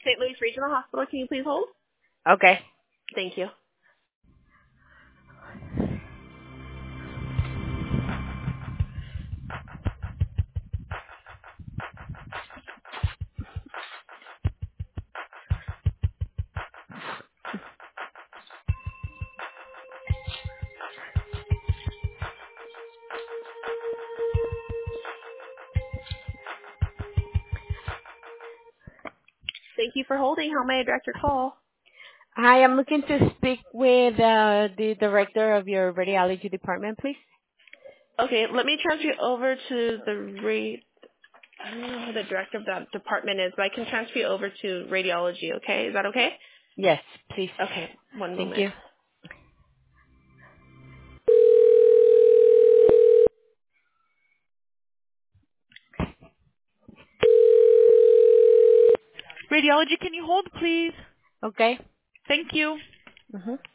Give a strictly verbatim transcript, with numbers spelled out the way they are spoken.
Saint Louis Regional Hospital. Can you please hold? Okay. Thank you. Thank you for holding. How may I direct your call? Hi, I'm looking to speak with uh, the director of your radiology department, please. Okay, let me transfer you over to the rate. I don't know who the director of that department is, but I can transfer you over to radiology, okay? Is that okay? Yes, please. Okay, one Thank moment. you. Radiology, can you hold, please? Okay. Thank you. Mm-hmm.